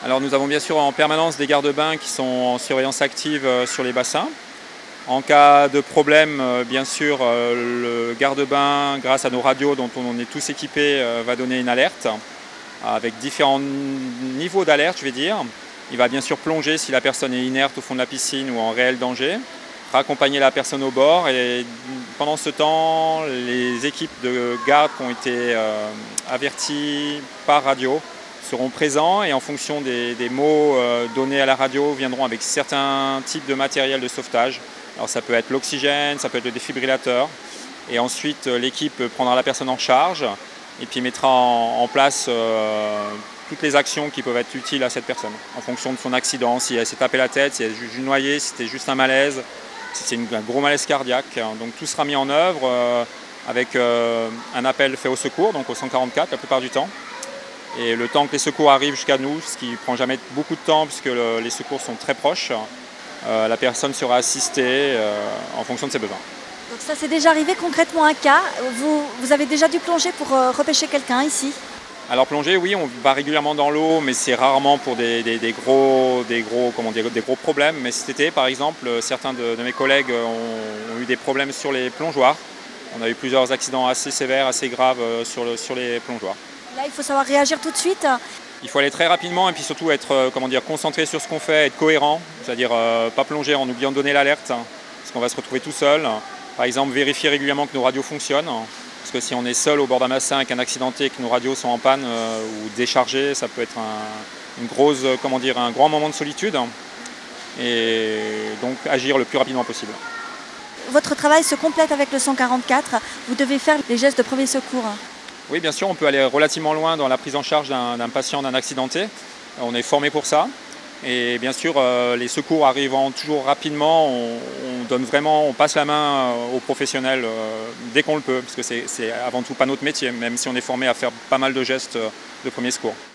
Alors nous avons bien sûr en permanence des gardes-bains qui sont en surveillance active sur les bassins. En cas de problème, bien sûr, le garde-bain, grâce à nos radios dont on est tous équipés, va donner une alerte avec différents niveaux d'alerte, je vais dire. Il va bien sûr plonger si la personne est inerte au fond de la piscine ou en réel danger, raccompagner la personne au bord et pendant ce temps, les équipes de garde qui ont été averties par radio seront présents et en fonction des mots donnés à la radio viendront avec certains types de matériel de sauvetage. Alors ça peut être l'oxygène, ça peut être le défibrillateur et ensuite l'équipe prendra la personne en charge et puis mettra en place toutes les actions qui peuvent être utiles à cette personne en fonction de son accident, si elle s'est tapé la tête, si elle est juste noyée, si c'était juste un malaise, si c'est un gros malaise cardiaque. Donc tout sera mis en œuvre avec un appel fait au secours, donc au 144 la plupart du temps. Et le temps que les secours arrivent jusqu'à nous, ce qui ne prend jamais beaucoup de temps puisque les secours sont très proches, la personne sera assistée en fonction de ses besoins. Donc ça, c'est déjà arrivé concrètement un cas. Vous avez déjà dû plonger pour repêcher quelqu'un ici? Alors plonger, oui, on va régulièrement dans l'eau, mais c'est rarement pour des gros problèmes. Mais cet été, par exemple, certains de mes collègues ont eu des problèmes sur les plongeoires. On a eu plusieurs accidents assez sévères, assez graves sur les plongeoires. Là, il faut savoir réagir tout de suite. Il faut aller très rapidement et puis surtout être concentré sur ce qu'on fait, être cohérent, c'est-à-dire pas plonger en oubliant de donner l'alerte, parce qu'on va se retrouver tout seul. Par exemple, vérifier régulièrement que nos radios fonctionnent, parce que si on est seul au bord d'un bassin avec un accidenté et que nos radios sont en panne ou déchargées, ça peut être un grand moment de solitude. Et donc agir le plus rapidement possible. Votre travail se complète avec le 144. Vous devez faire les gestes de premier secours. Oui, bien sûr, on peut aller relativement loin dans la prise en charge d'un patient, d'un accidenté. On est formé pour ça. Et bien sûr, les secours arrivant toujours rapidement, on passe la main aux professionnels dès qu'on le peut, parce que c'est avant tout pas notre métier, même si on est formé à faire pas mal de gestes de premier secours.